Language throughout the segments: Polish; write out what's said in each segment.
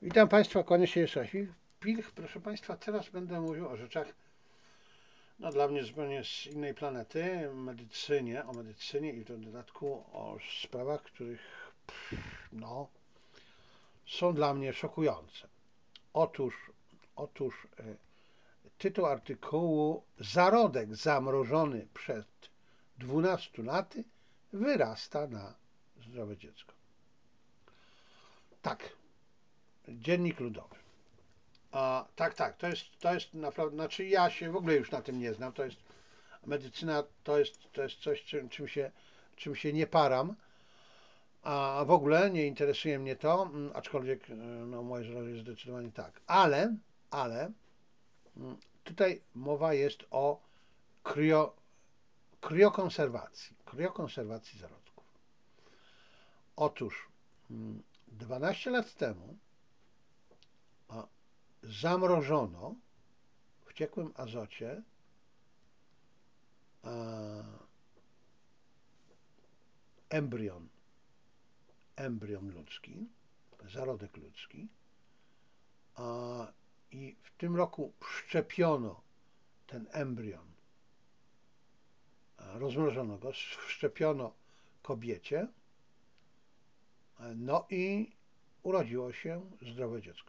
Witam Państwa, kłaniam się jeszcze raz. Pilch, proszę Państwa, teraz będę mówił o rzeczach, no dla mnie zupełnie z innej planety, o medycynie i w dodatku o sprawach, których, no, są dla mnie szokujące. Otóż tytuł artykułu: Zarodek zamrożony przed 12 laty wyrasta na zdrowe dziecko. Tak, Dziennik Ludowy. Tak, to jest naprawdę, znaczy ja się w ogóle już na tym nie znam, medycyna to jest coś, czym się nie param, a w ogóle nie interesuje mnie to, aczkolwiek no, moje zdrowie jest zdecydowanie tak, ale tutaj mowa jest o kryo, kriokonserwacji zarodków. Otóż 12 lat temu zamrożono w ciekłym azocie embrion ludzki, zarodek ludzki, i w tym roku wszczepiono ten embrion, rozmrożono go, wszczepiono kobiecie, no i urodziło się zdrowe dziecko.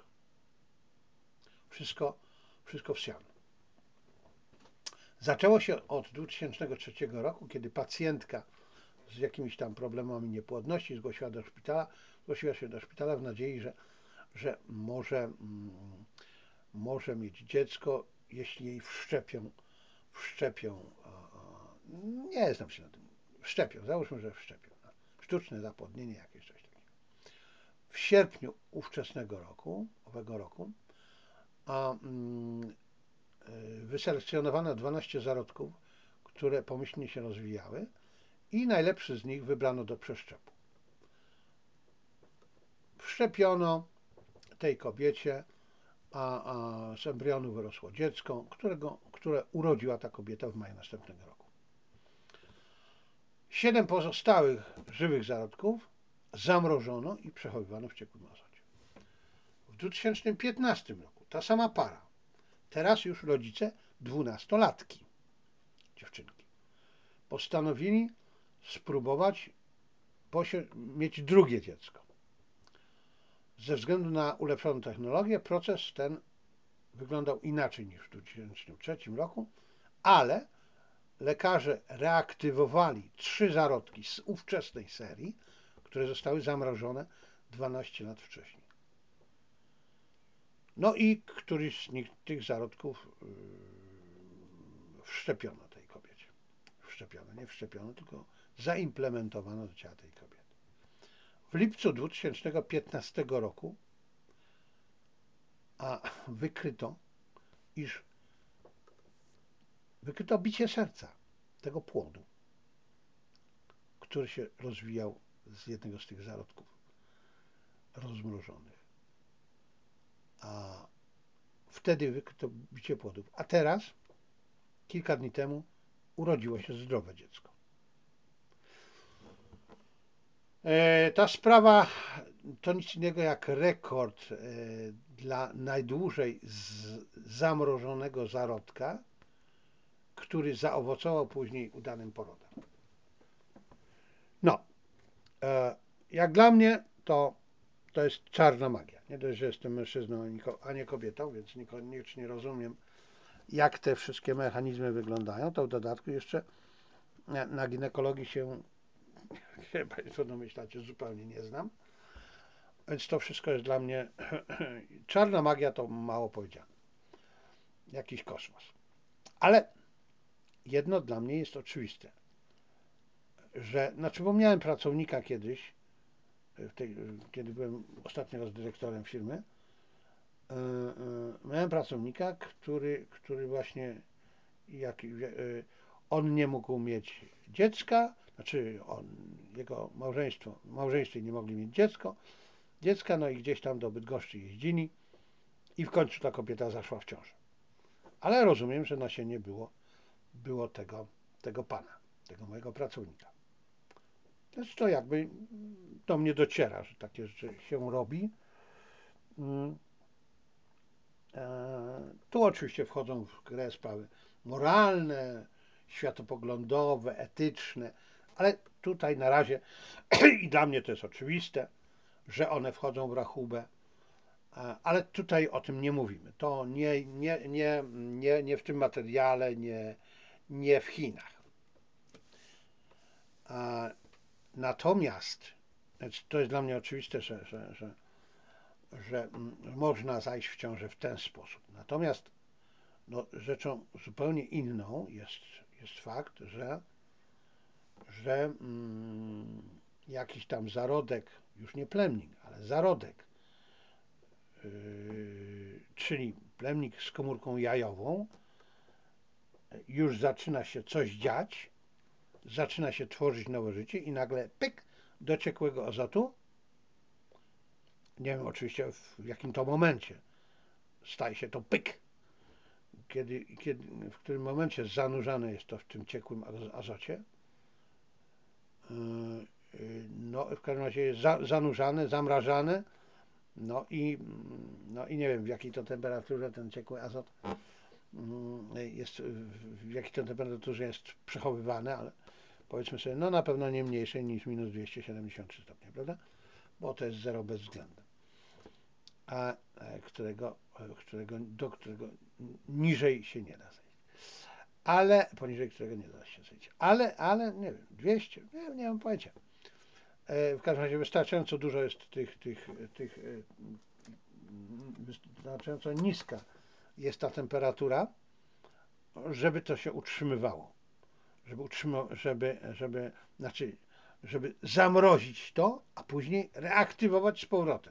Wszystko w siano. Zaczęło się od 2003 roku, kiedy pacjentka z jakimiś tam problemami niepłodności zgłosiła się do szpitala w nadziei, że może mieć dziecko, jeśli jej wszczepią, nie znam się na tym, załóżmy, że wszczepią, sztuczne zapłodnienie jakieś, coś takiego. W sierpniu owego roku, wyselekcjonowano 12 zarodków, które pomyślnie się rozwijały i najlepszy z nich wybrano do przeszczepu. Wszczepiono tej kobiecie, a z embrionu wyrosło dziecko, które urodziła ta kobieta w maju następnego roku. 7 pozostałych żywych zarodków zamrożono i przechowywano w ciekłym azocie. W 2015 roku ta sama para, teraz już rodzice 12-latki, dziewczynki, postanowili spróbować mieć drugie dziecko. Ze względu na ulepszoną technologię proces ten wyglądał inaczej niż w 2003 roku, ale lekarze reaktywowali 3 zarodki z ówczesnej serii, które zostały zamrożone 12 lat wcześniej. No i któryś z tych zarodków wszczepiono tej kobiecie. Nie wszczepiono, tylko zaimplementowano do ciała tej kobiety. W lipcu 2015 roku wykryto bicie serca tego płodu, który się rozwijał z jednego z tych zarodków rozmrożonych. Wtedy wykryto bicie płodów. A teraz, kilka dni temu, urodziło się zdrowe dziecko. Ta sprawa to nic innego jak rekord dla najdłużej zamrożonego zarodka, który zaowocował później udanym porodem. No, jak dla mnie to jest czarna magia. Nie dość, że jestem mężczyzną, a nie kobietą, więc niekoniecznie rozumiem, jak te wszystkie mechanizmy wyglądają, to w dodatku jeszcze na ginekologii się, jak Państwo domyślacie, zupełnie nie znam. Więc to wszystko jest dla mnie czarna magia, to mało powiedziane. Jakiś kosmos. Ale jedno dla mnie jest oczywiste, bo miałem pracownika kiedyś, kiedy byłem ostatni raz dyrektorem firmy, miałem pracownika, który właśnie on nie mógł mieć dziecka, jego małżeństwie nie mogli mieć dziecka, no i gdzieś tam do Bydgoszczy jeździli i w końcu ta kobieta zaszła w ciążę. Ale rozumiem, że nasienie było tego pana, tego mojego pracownika. Więc to jakby do mnie dociera, że takie rzeczy się robi. Mm, Tu oczywiście wchodzą w grę sprawy moralne, światopoglądowe, etyczne, ale tutaj na razie i dla mnie to jest oczywiste, że one wchodzą w rachubę, ale tutaj o tym nie mówimy. To nie w tym materiale, nie w Chinach. Natomiast to jest dla mnie oczywiste, że można zajść w ciążę w ten sposób. Natomiast no, rzeczą zupełnie inną jest fakt, że jakiś tam zarodek, już nie plemnik, ale zarodek, czyli plemnik z komórką jajową, już zaczyna się coś dziać, zaczyna się tworzyć nowe życie i nagle pyk do ciekłego azotu. Nie wiem oczywiście w jakim to momencie staje się to pyk, w którym momencie zanurzane jest to w tym ciekłym azocie. No, w każdym razie jest zanurzane, zamrażane, no i nie wiem w jakiej to temperaturze ten ciekły azot jest, w jakiej to temperaturze jest przechowywany, ale powiedzmy sobie, no na pewno nie mniejszej niż minus 273 stopnie, prawda? Bo to jest zero bezwzględne, do którego niżej się nie da zejść. Ale poniżej którego nie da się zejść. Ale nie wiem, 200, nie mam pojęcia. W każdym razie wystarczająco dużo jest wystarczająco niska jest ta temperatura, żeby to się utrzymywało. Znaczy, żeby zamrozić to, a później reaktywować z powrotem.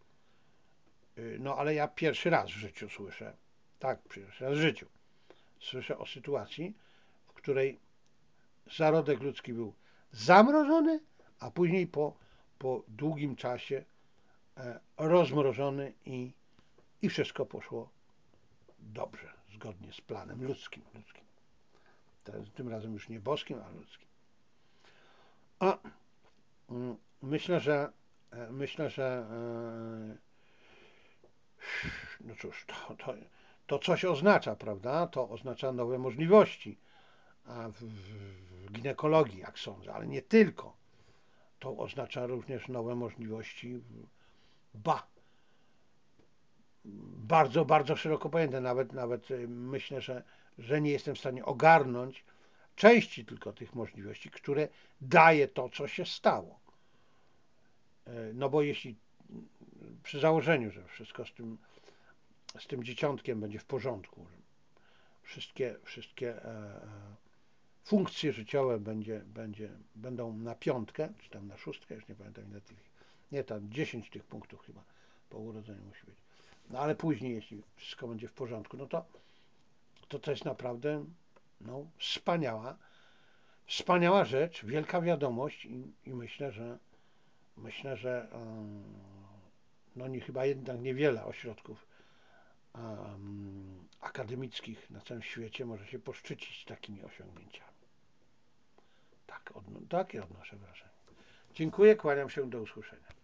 No ale ja pierwszy raz w życiu słyszę, tak, pierwszy raz w życiu słyszę o sytuacji, w której zarodek ludzki był zamrożony, a później po długim czasie rozmrożony i wszystko poszło dobrze, zgodnie z planem ludzkim. Tym razem już nie boskim, a ludzkim. A myślę, że no cóż, to coś oznacza, prawda? To oznacza nowe możliwości w ginekologii, jak sądzę, ale nie tylko. To oznacza również nowe możliwości, bardzo, bardzo szeroko pojęte. Nawet myślę, że nie jestem w stanie ogarnąć części tylko tych możliwości, które daje to, co się stało. No bo jeśli przy założeniu, że wszystko z tym dzieciątkiem będzie w porządku, wszystkie funkcje życiowe będą na 5, czy tam na 6, już nie pamiętam ile tych, nie tam 10 tych punktów chyba po urodzeniu musi być. No ale później, jeśli wszystko będzie w porządku, no to jest naprawdę no, wspaniała rzecz, wielka wiadomość i myślę, że no chyba jednak niewiele ośrodków akademickich na całym świecie może się poszczycić takimi osiągnięciami. Takie odnoszę wrażenie. Dziękuję, kłaniam się, do usłyszenia.